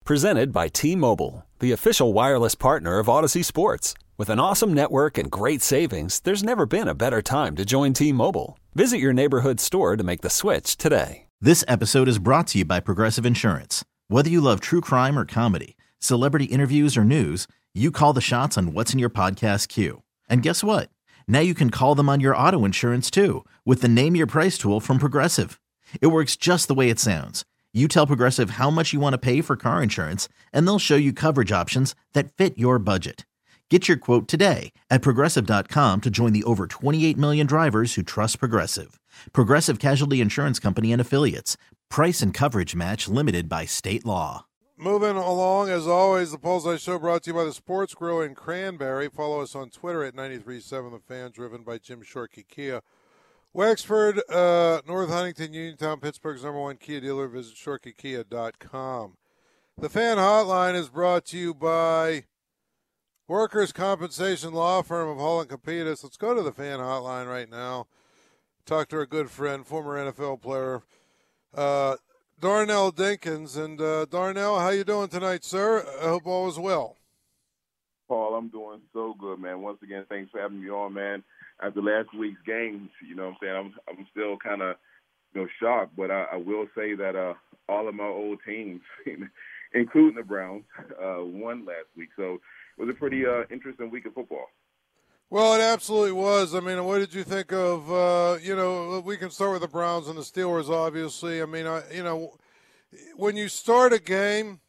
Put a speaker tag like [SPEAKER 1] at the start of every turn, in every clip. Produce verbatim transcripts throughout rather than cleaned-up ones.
[SPEAKER 1] Presented by T-Mobile, the official wireless partner of Odyssey Sports. With an awesome network and great savings, there's never been a better time to join T-Mobile. Visit your neighborhood store to make the switch today.
[SPEAKER 2] This episode is brought to you by Progressive Insurance. Whether you love true crime or comedy, celebrity interviews or news, you call the shots on what's in your podcast queue. And guess what? Now you can call them on your auto insurance too with the Name Your Price tool from Progressive. It works just the way it sounds. You tell Progressive how much you want to pay for car insurance, and they'll show you coverage options that fit your budget. Get your quote today at Progressive dot com to join the over twenty-eight million drivers who trust Progressive. Progressive Casualty Insurance Company and Affiliates. Price and coverage match limited by state law.
[SPEAKER 3] Moving along, as always, the Pulse Show brought to you by the Sports Grill in Cranberry. Follow us on Twitter at ninety-three point seven The Fan, driven by Jim Shorkey Kia. Wexford, uh, North Huntington, Uniontown, Pittsburgh's number one Kia dealer. Visit shorkey kia dot com. The Fan Hotline is brought to you by Workers' Compensation Law Firm of Hall and Capitas. Let's go to the Fan Hotline right now. Talk to our good friend, former N F L player, uh, Darnell Dinkins. And uh, Darnell, how you doing tonight, sir? I hope all is well.
[SPEAKER 4] Paul, I'm doing so good, man. Once again, thanks for having me on, man. After last week's games, you know what I'm saying, I'm I'm still kind of, you know, shocked, but I, I will say that uh, all of my old teams, including the Browns, uh, won last week. So it was a pretty uh, interesting week of football.
[SPEAKER 3] Well, it absolutely was. I mean, what did you think of, uh, you know, we can start with the Browns and the Steelers, obviously. I mean, I, you know, when you start a game,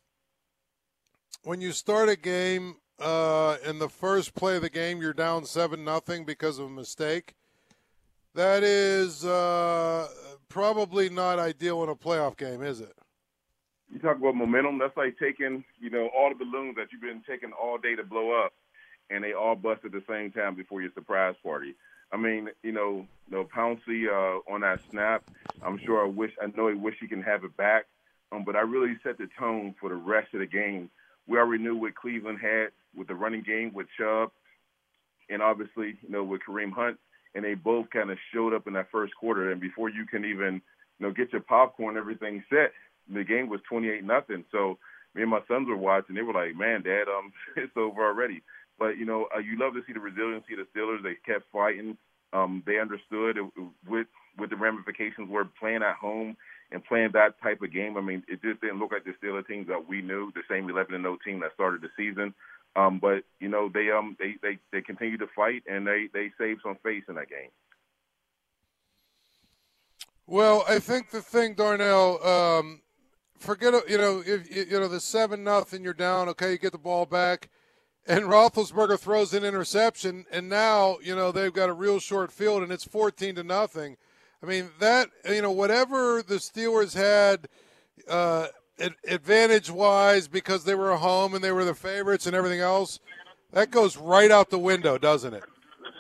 [SPEAKER 3] when you start a game, Uh, in the first play of the game, you're down seven nothing because of a mistake. That is uh, probably not ideal in a playoff game, is it?
[SPEAKER 4] You talk about momentum. That's like taking, you know, all the balloons that you've been taking all day to blow up, and they all bust at the same time before your surprise party. I mean, you know, you know Pouncey uh, on that snap, I'm sure I wish, I know he wish he can have it back, um, but I really set the tone for the rest of the game. We already knew what Cleveland had with the running game with Chubb and obviously, you know, with Kareem Hunt, and they both kind of showed up in that first quarter. And before you can even, you know, get your popcorn, everything set, the game was twenty-eight nothing. So me and my sons were watching. They were like, man, Dad, um, it's over already. But, you know, uh, you love to see the resiliency of the Steelers. They kept fighting. Um, they understood it, with, with the ramifications were playing at home and playing that type of game. I mean, it just didn't look like the Steelers teams that we knew, the same eleven and oh team that started the season. Um, but, you know, they um they, they, they continue to fight, and they, they saved some face in that game.
[SPEAKER 3] Well, I think the thing, Darnell, um, forget, you know, if you know the seven nothing, you're down, okay, you get the ball back, and Roethlisberger throws an interception, and now, you know, they've got a real short field, and it's fourteen to nothing. I mean, that, you know, whatever the Steelers had uh, advantage-wise because they were home and they were the favorites and everything else, that goes right out the window, doesn't it?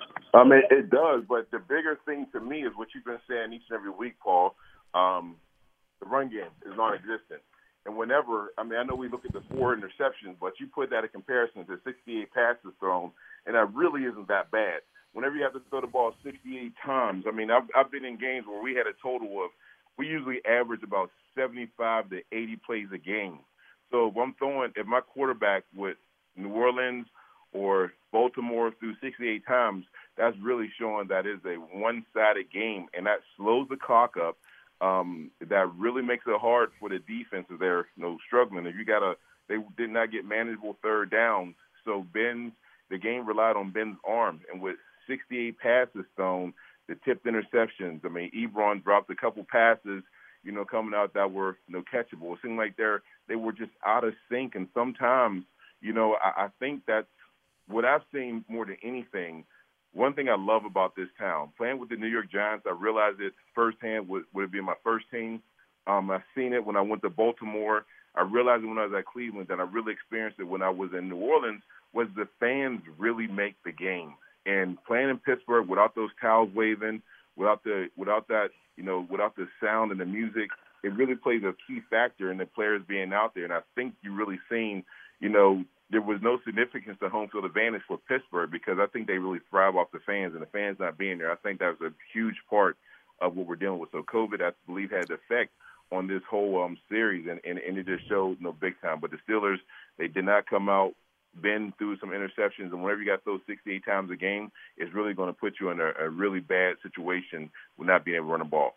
[SPEAKER 4] I mean, it does, but the bigger thing to me is what you've been saying each and every week, Paul. Um, the run game is non-existent. And whenever, I mean, I know we look at the four interceptions, but you put that in comparison to sixty-eight passes thrown, and that really isn't that bad. Whenever you have to throw the ball sixty-eight times, I mean, I've, I've been in games where we had a total of, we usually average about seventy-five to eighty plays a game. So if I'm throwing, if my quarterback with New Orleans or Baltimore threw sixty-eight times, that's really showing that is a one-sided game, and that slows the clock up. Um, that really makes it hard for the defense if they're, you know, struggling. If you got a, they did not get manageable third downs, so Ben's, the game relied on Ben's arm, and with sixty-eight passes thrown, the tipped interceptions. I mean, Ebron dropped a couple passes, you know, coming out that were, you know, catchable. It seemed like they're they were just out of sync, and sometimes, you know, I, I think that's what I've seen more than anything. One thing I love about this town, playing with the New York Giants, I realized it firsthand would, would it be my first team. Um, I've seen it when I went to Baltimore. I realized it when I was at Cleveland, and I really experienced it when I was in New Orleans, was the fans really make the game. And playing in Pittsburgh without those towels waving, without the without that, you know, without the sound and the music, it really plays a key factor in the players being out there. And I think you really seen, you know, there was no significance to home field advantage for Pittsburgh because I think they really thrive off the fans, and the fans not being there, I think that was a huge part of what we're dealing with. So COVID, I believe, had an effect on this whole um, series, and, and, and it just showed, you know, big time. But the Steelers, they did not come out, been through some interceptions, and whenever you got those sixty-eight times a game, it's really going to put you in a, a really bad situation with not being able to run the ball.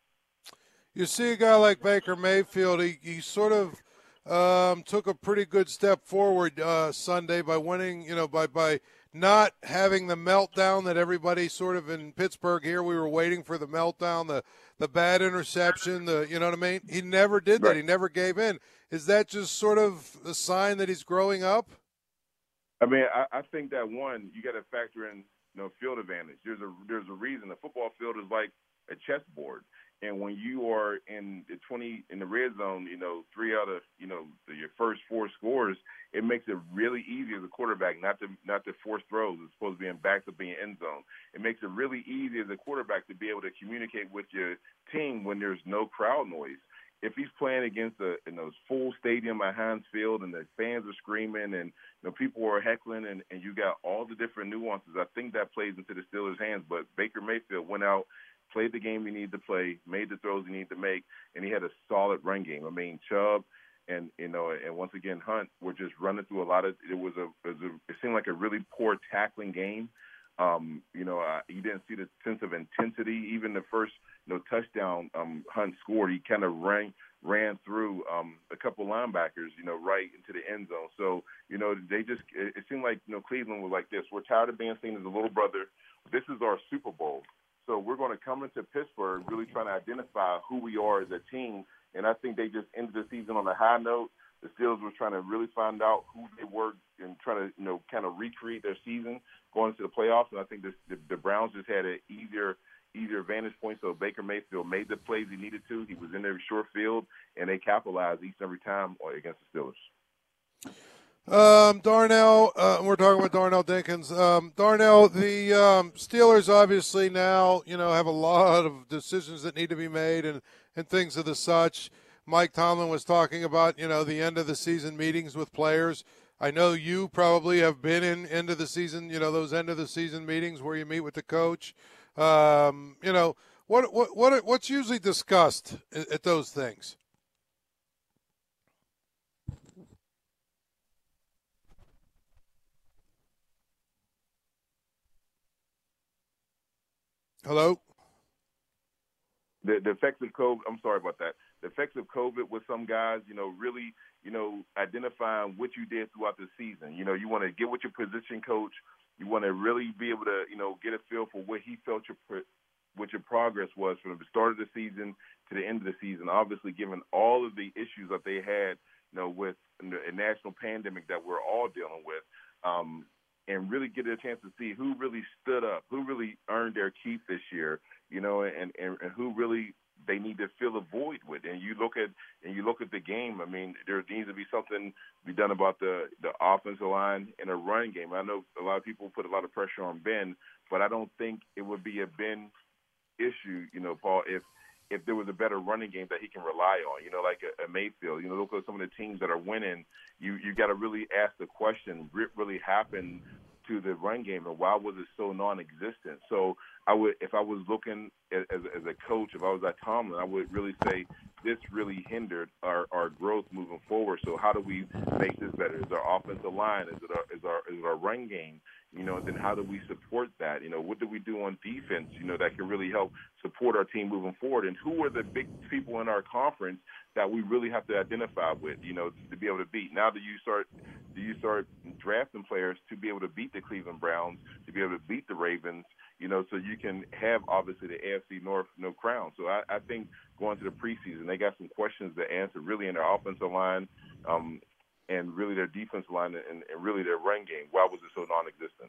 [SPEAKER 3] You see a guy like Baker Mayfield, he, he sort of um, took a pretty good step forward uh, Sunday by winning, you know, by, by not having the meltdown that everybody sort of in Pittsburgh here, we were waiting for the meltdown, the, the bad interception, the you know what I mean? He never did that.
[SPEAKER 4] Right.
[SPEAKER 3] He never gave in. Is that just sort of a sign that he's growing up?
[SPEAKER 4] I mean, I, I think that, one, you got to factor in, you know, field advantage. There's a there's a reason. The football field is like a chessboard. And when you are in the twenty in the red zone, you know, three out of you know the, your first four scores, it makes it really easy as a quarterback not to not to force throws. It's supposed to be in back to be in end zone. It makes it really easy as a quarterback to be able to communicate with your team when there's no crowd noise. If he's playing against a in those full stadium at Heinz Field and the fans are screaming and you know people are heckling and, and you got all the different nuances, I think that plays into the Steelers' hands. But Baker Mayfield went out, played the game he needed to play, made the throws he needed to make, and he had a solid run game. I mean, Chubb and you know, and once again Hunt were just running through a lot of. It was a, it, was a, it seemed like a really poor tackling game. Um, you know, uh, you didn't see the sense of intensity. Even the first, you know, touchdown um, Hunt scored, he kind of ran ran through um, a couple linebackers, you know, right into the end zone. So, you know, they just it, it seemed like you know Cleveland was like this. We're tired of being seen as a little brother. This is our Super Bowl. So we're going to come into Pittsburgh really trying to identify who we are as a team. And I think they just ended the season on a high note. The Steelers were trying to really find out who they were and trying to, you know, kind of recreate their season going into the playoffs. And I think this, the, the Browns just had an easier, easier vantage point. So Baker Mayfield made the plays he needed to. He was in their short field, and they capitalized each and every time against the Steelers.
[SPEAKER 3] Um, Darnell, uh, we're talking about Darnell Dinkins. Um, Darnell, the um, Steelers obviously now, you know, have a lot of decisions that need to be made and, and things of the such. Mike Tomlin was talking about, you know, the end of the season meetings with players. I know you probably have been in end of the season, you know, those end of the season meetings where you meet with the coach. Um, you know, what what what what's usually discussed at, at those things? Hello?
[SPEAKER 4] The, the effects of COVID, I'm sorry about that. The effects of COVID with some guys, you know, really, you know, identifying what you did throughout the season. You know, you want to get with your position coach. You want to really be able to, you know, get a feel for what he felt your what your progress was from the start of the season to the end of the season. Obviously, given all of the issues that they had, you know, with a national pandemic that we're all dealing with, um, and really get a chance to see who really stood up, who really earned their keep this year, you know, and, and, and who really they need to fill a void with. And you look at and you look at the game. I mean, there needs to be something be done about the the offensive line and a run game. I know a lot of people put a lot of pressure on Ben, but I don't think it would be a Ben issue, you know, Paul, if if there was a better running game that he can rely on, you know, like a, a Mayfield. You know, look at some of the teams that are winning. You you got to really ask the question, what really happened to the run game, and why was it so non-existent? So I would, if I was looking as, as a coach, if I was at Tomlin, I would really say this really hindered our, our growth moving forward. So how do we make this better? Is our offensive line? Is it our is our is it our run game? You know, and then how do we support that? You know, what do we do on defense? You know, that can really help support our team moving forward. And who are the big people in our conference that we really have to identify with? You know, to be able to beat. Now, do you start do you start drafting players to be able to beat the Cleveland Browns, to be able to beat the Ravens? You know, so you can have obviously the A F C North no crown. So I, I think going to the preseason, they got some questions to answer really in their offensive line. Um, and really their defense line and, and really their run game. Why was it so non-existent?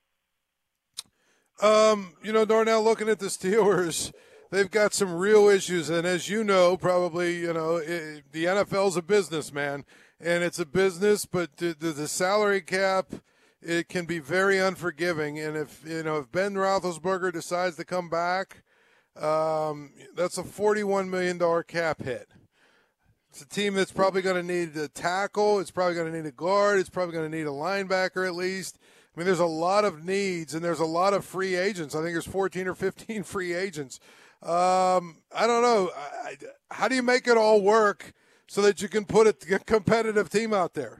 [SPEAKER 3] Um, you know, Darnell, looking at the Steelers, they've got some real issues. And as you know, probably, you know, it, the N F L's a business, man. And it's a business, but the, the, the salary cap, it can be very unforgiving. And if, you know, if Ben Roethlisberger decides to come back, um, that's a forty-one million dollars cap hit. It's a team that's probably going to need a tackle. It's probably going to need a guard. It's probably going to need a linebacker at least. I mean, there's a lot of needs, and there's a lot of free agents. I think there's fourteen or fifteen free agents. Um, I don't know. I, I, how do you make it all work so that you can put a, a competitive team out there?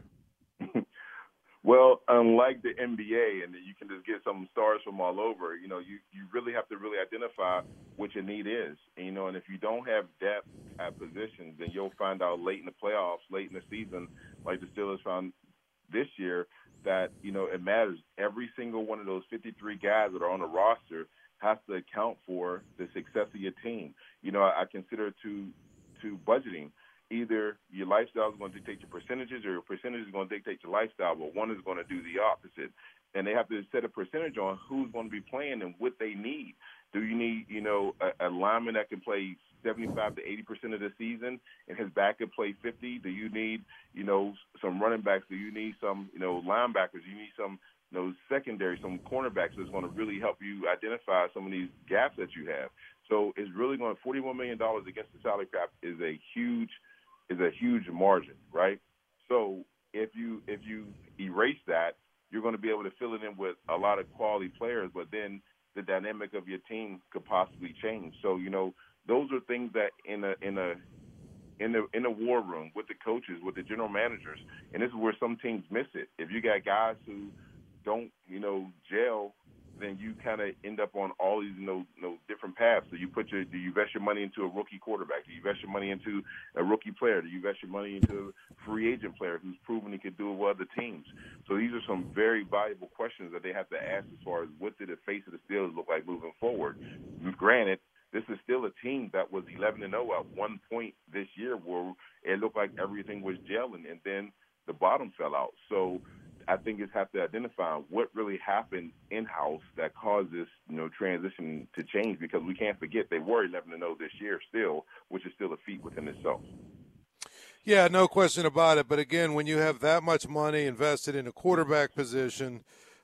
[SPEAKER 4] Well, unlike the N B A, and you can just get some stars from all over, you know, you, you really have to really identify what your need is. And, you know, and if you don't have depth at positions, then you'll find out late in the playoffs, late in the season, like the Steelers found this year, that, you know, it matters. Every single one of those fifty-three guys that are on the roster has to account for the success of your team. You know, I, I consider to to budgeting. Either your lifestyle is going to dictate your percentages or your percentage is going to dictate your lifestyle, but one is going to do the opposite. And they have to set a percentage on who's going to be playing and what they need. Do you need, you know, a, a lineman that can play seventy-five to eighty percent of the season and his back can play fifty? Do you need, you know, some running backs? Do you need some, you know, linebackers? Do you need some, you know, secondary, some cornerbacks that's going to really help you identify some of these gaps that you have? So it's really going to, forty-one million dollars against the salary cap is a huge is a huge margin, right? So if you if you erase that, you're going to be able to fill it in with a lot of quality players, but then the dynamic of your team could possibly change. So, you know, those are things that in a in a in the in the war room with the coaches, with the general managers, and this is where some teams miss it. If you got guys who don't, you know, gel, then you kind of end up on all these, you know, you know, different paths. So you put your, do you invest your money into a rookie quarterback? Do you invest your money into a rookie player? Do you invest your money into a free agent player who's proven he could do it with other teams? So these are some very valuable questions that they have to ask as far as what did the face of the Steelers look like moving forward. Granted, this is still a team that was eleven and oh at one point this year where it looked like everything was gelling, and then the bottom fell out. So I think it's have to identify what really happened in-house that caused this, you know, transition to change, because we can't forget they were eleven and oh this year still, which is still a feat within itself.
[SPEAKER 3] Yeah, no question about it. But again, when you have that much money invested in a quarterback position,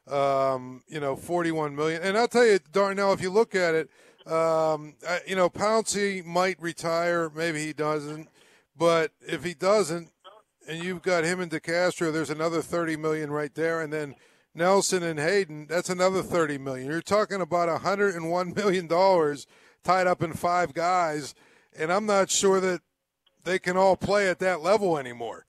[SPEAKER 3] um, you know, forty-one million dollars. And I'll tell you, Darnell, if you look at it, um, you know, Pouncey might retire. Maybe he doesn't. But if he doesn't, and you've got him and DeCastro, there's another thirty million dollars right there. And then Nelson and Hayden, that's another thirty million dollars. You're talking about one hundred one million dollars tied up in five guys. And I'm not sure that they can all play at that level anymore.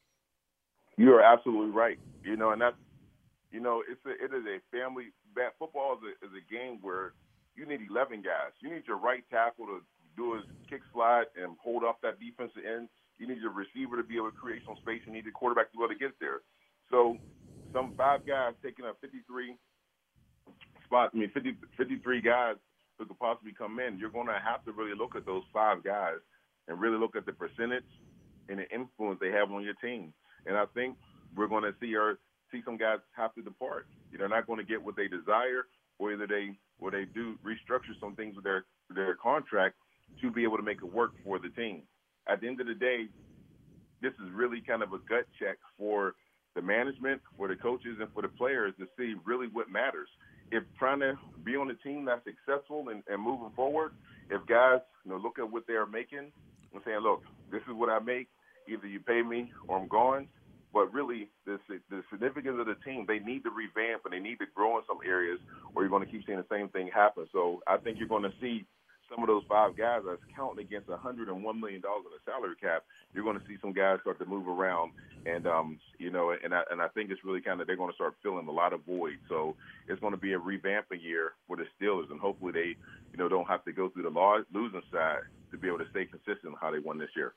[SPEAKER 4] You are absolutely right. You know, and that's, you know, it's a, it is a family – football is a, is a game where you need eleven guys. You need your right tackle to do his kick slide and hold off that defensive end. You need your receiver to be able to create some space. You need the quarterback to be able to get there. So some five guys taking up fifty-three spots, I mean, fifty, fifty-three guys who could possibly come in. You're going to have to really look at those five guys and really look at the percentage and the influence they have on your team. And I think we're going to see or see some guys have to depart. They're not going to get what they desire, or either they or they do restructure some things with their their contract to be able to make it work for the team. At the end of the day, this is really kind of a gut check for the management, for the coaches, and for the players to see really what matters. If trying to be on a team that's successful and, and moving forward, if guys, you know, look at what they're making and saying, look, this is what I make, either you pay me or I'm gone. But really, the, the significance of the team, they need to revamp and they need to grow in some areas, or you're going to keep seeing the same thing happen. So I think you're going to see some of those five guys that's counting against one hundred one million dollars in the salary cap. You're going to see some guys start to move around, and um, you know, and I, and I think it's really kind of they're going to start filling a lot of voids. So it's going to be a revamping year for the Steelers, and hopefully they, you know, don't have to go through the law, losing side to be able to stay consistent in how they won this year.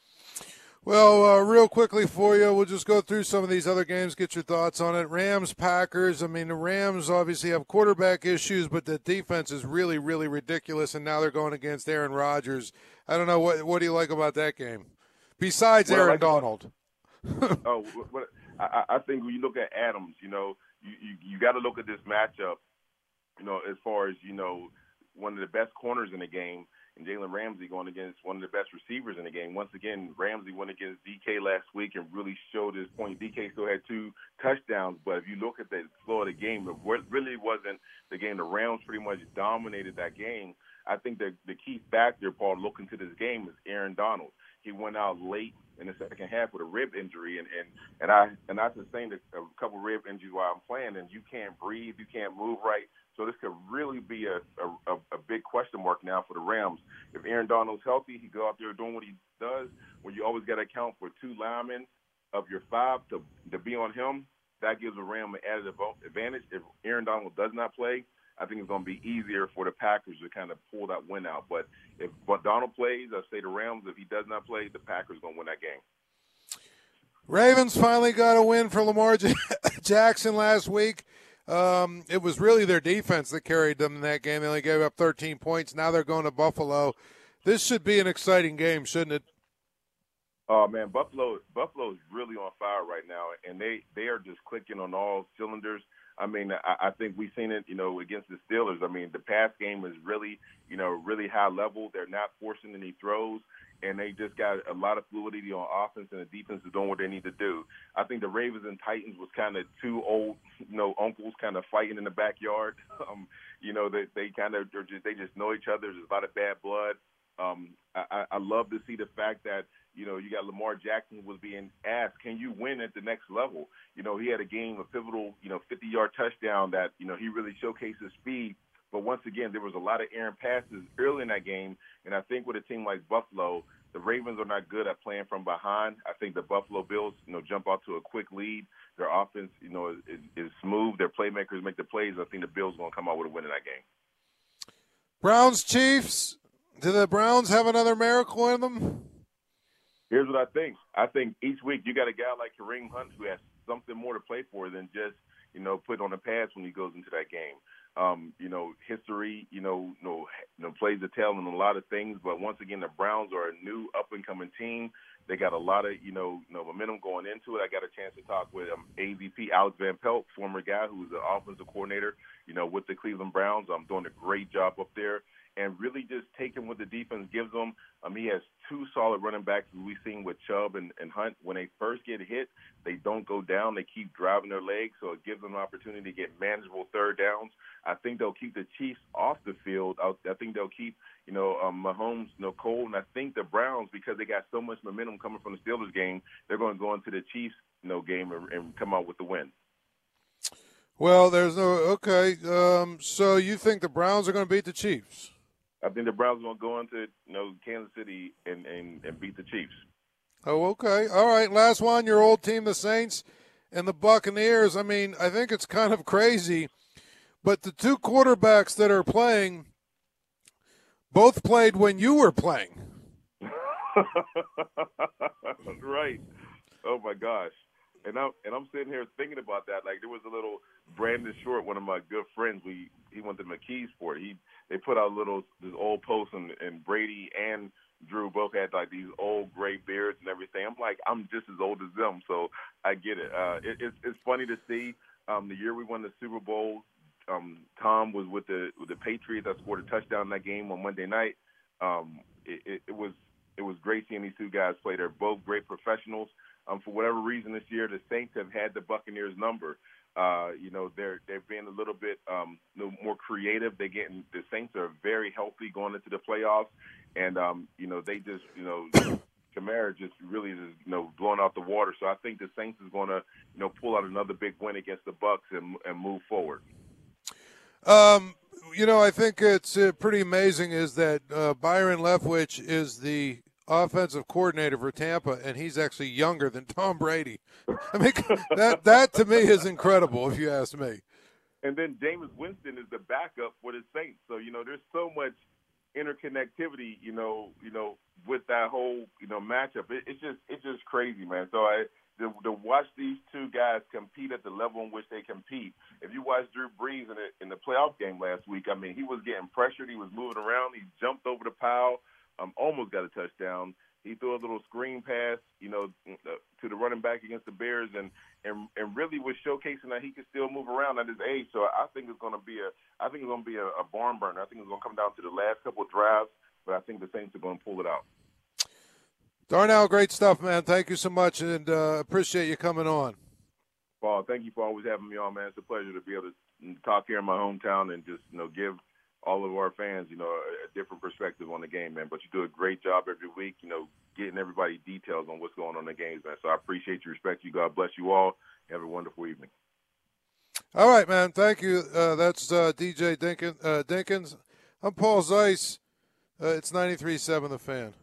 [SPEAKER 3] Well, uh, real quickly for you, we'll just go through some of these other games, get your thoughts on it. Rams, Packers. I mean, the Rams obviously have quarterback issues, but the defense is really, really ridiculous, and now they're going against Aaron Rodgers. I don't know. What What do you like about that game? Besides
[SPEAKER 4] well,
[SPEAKER 3] Aaron
[SPEAKER 4] like,
[SPEAKER 3] Donald.
[SPEAKER 4] oh, what, I, I think when you look at Adams, you know, you, you, you got to look at this matchup, you know, as far as, you know, one of the best corners in the game, and Jalen Ramsey going against one of the best receivers in the game. Once again, Ramsey went against D K last week and really showed his point. D K still had two touchdowns, but if you look at the flow of the game, it really wasn't the game. The Rams pretty much dominated that game. I think that the key factor, Paul, looking to this game is Aaron Donald. he went out late in the second half with a rib injury, and, and, and I and I sustained a, a couple rib injuries while I'm playing, and you can't breathe, you can't move right. So this could really be a, a, a big question mark now for the Rams. If Aaron Donald's healthy, he go out there doing what he does, where you always got to account for two linemen of your five to, to be on him. That gives the Ram an added advantage. If Aaron Donald does not play, I think it's going to be easier for the Packers to kind of pull that win out. But if Donald plays, I say the Rams. If he does not play, the Packers are going to win that game.
[SPEAKER 3] Ravens finally got a win for Lamar Jackson last week. Um, it was really their defense that carried them in that game. They only gave up thirteen points. Now they're going to Buffalo. This should be an exciting game, shouldn't it?
[SPEAKER 4] Oh, man, Buffalo Buffalo is really on fire right now, and they, they are just clicking on all cylinders. I mean, I, I think we've seen it, you know, against the Steelers. I mean, the pass game is really, you know, really high level. They're not forcing any throws, and they just got a lot of fluidity on offense, and the defense is doing what they need to do. I think the Ravens and Titans was kind of two old, you know, uncles kind of fighting in the backyard. Um, you know, they, they kind of just, they just know each other. There's a lot of bad blood. Um, I, I love to see the fact that, you know, you got Lamar Jackson was being asked, can you win at the next level? You know, he had a game, a pivotal, you know, fifty-yard touchdown that, you know, he really showcased his speed. But once again, there was a lot of errant passes early in that game. And I think with a team like Buffalo, the Ravens are not good at playing from behind. I think the Buffalo Bills, you know, jump out to a quick lead. Their offense, you know, is, is smooth. Their playmakers make the plays. I think the Bills are going to come out with a win in that game.
[SPEAKER 3] Browns, Chiefs. Do the Browns have another miracle in them?
[SPEAKER 4] Here's what I think. I think each week you got a guy like Kareem Hunt who has something more to play for than just, you know, put on the pads when he goes into that game. Um, you know, history, you know, you know, you know, plays a tell in a lot of things. But once again, the Browns are a new up-and-coming team. They got a lot of, you know, you know, momentum going into it. I got a chance to talk with um, A V P Alex Van Pelt, former guy who was the offensive coordinator, you know, with the Cleveland Browns. I'm doing a great job up there. And really just taking what the defense gives them. Um, he has two solid running backs we've seen with Chubb and, and Hunt. When they first get hit, they don't go down. They keep driving their legs, so it gives them an opportunity to get manageable third downs. I think they'll keep the Chiefs off the field. I, I think they'll keep, you know, um, Mahomes, you know, cold. And I think the Browns, because they got so much momentum coming from the Steelers game, they're going to go into the Chiefs, you know, game and, and come out with the win.
[SPEAKER 3] Well, there's no – okay. Um, so you think the Browns are going to beat the Chiefs?
[SPEAKER 4] I think the Browns are going to go into, you know, Kansas City and, and, and beat the Chiefs.
[SPEAKER 3] Oh, okay. All right, last one, your old team, the Saints and the Buccaneers. I mean, I think it's kind of crazy, but the two quarterbacks that are playing both played when you were playing.
[SPEAKER 4] Right. Oh, my gosh. And I'm, and I'm sitting here thinking about that. Like, there was a little Brandon Short, one of my good friends. We He went to McKees for it. He They put out little this old post, and, and Brady and Drew both had, like, these old gray beards and everything. I'm like, I'm just as old as them, so I get it. Uh, it it's, it's funny to see. Um, the year we won the Super Bowl, um, Tom was with the with the Patriots. I scored a touchdown in that game on Monday night. Um, it, it, it was it was great seeing these two guys play. They're both great professionals. Um, for whatever reason this year, the Saints have had the Buccaneers number. Uh, you know, they're they're being a little bit um, you know, more creative. They getting the Saints are very healthy going into the playoffs, and um, you know they just you know Kamara just really is you know blowing out the water. So I think the Saints is going to you know pull out another big win against the Bucs and and move forward.
[SPEAKER 3] Um, you know, I think it's uh, pretty amazing is that uh, Byron Leftwich is the offensive coordinator for Tampa, and he's actually younger than Tom Brady. I mean, that that to me is incredible, if you ask me.
[SPEAKER 4] And then Jameis Winston is the backup for the Saints. So, you know, there's so much interconnectivity, you know, you know, with that whole, you know, matchup. It, it's just it's just crazy, man. So I to, to watch these two guys compete at the level in which they compete. If you watch Drew Brees in the, in the playoff game last week, I mean, he was getting pressured. He was moving around. He jumped over the pile. Um, almost got a touchdown. He threw a little screen pass, you know, to the running back against the Bears, and, and, and really was showcasing that he could still move around at his age. So I think it's going to be a, I think it's going to be a, a barn burner. I think it's going to come down to the last couple of drives, but I think the Saints are going to pull it out.
[SPEAKER 3] Darnell, great stuff, man. Thank you so much, and uh, appreciate you coming on.
[SPEAKER 4] Paul, thank you for always having me on, man. It's a pleasure to be able to talk here in my hometown and just, you know, give all of our fans, you know, a different perspective on the game, man. But you do a great job every week, you know, getting everybody details on what's going on in the games, man. So I appreciate you, respect you. God bless you all. Have a wonderful evening.
[SPEAKER 3] All right, man. Thank you. Uh, that's uh, D J Dinkins, uh, Dinkins. I'm Paul Zeiss. Uh, it's ninety-three point seven The Fan.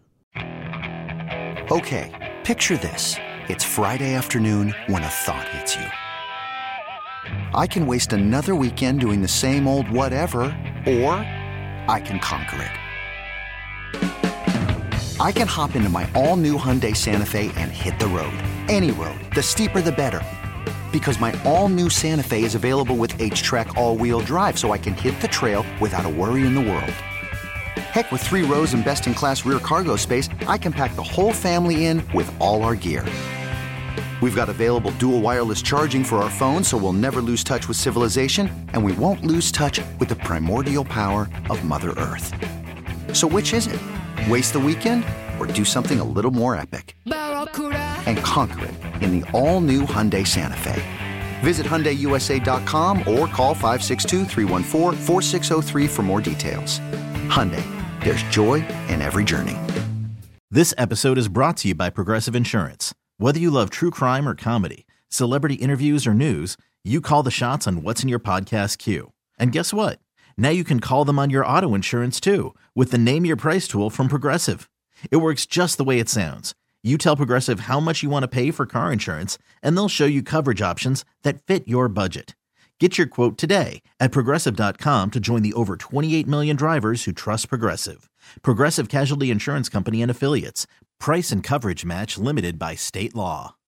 [SPEAKER 5] Okay, picture this. It's Friday afternoon when a thought hits you. I can waste another weekend doing the same old whatever, or I can conquer it. I can hop into my all-new Hyundai Santa Fe and hit the road. Any road. The steeper, the better. Because my all-new Santa Fe is available with H-Track all-wheel drive, so I can hit the trail without a worry in the world. Heck, with three rows and best-in-class rear cargo space, I can pack the whole family in with all our gear. We've got available dual wireless charging for our phones, so we'll never lose touch with civilization, and we won't lose touch with the primordial power of Mother Earth. So which is it? Waste the weekend or do something a little more epic? And conquer it in the all-new Hyundai Santa Fe. Visit Hyundai U S A dot com or call five six two, three one four, four six zero three for more details. Hyundai, there's joy in every journey.
[SPEAKER 2] This episode is brought to you by Progressive Insurance. Whether you love true crime or comedy, celebrity interviews or news, you call the shots on what's in your podcast queue. And guess what? Now you can call them on your auto insurance too with the Name Your Price tool from Progressive. It works just the way it sounds. You tell Progressive how much you want to pay for car insurance, and they'll show you coverage options that fit your budget. Get your quote today at Progressive dot com to join the over twenty-eight million drivers who trust Progressive. Progressive Casualty Insurance Company and Affiliates. Price and coverage match limited by state law.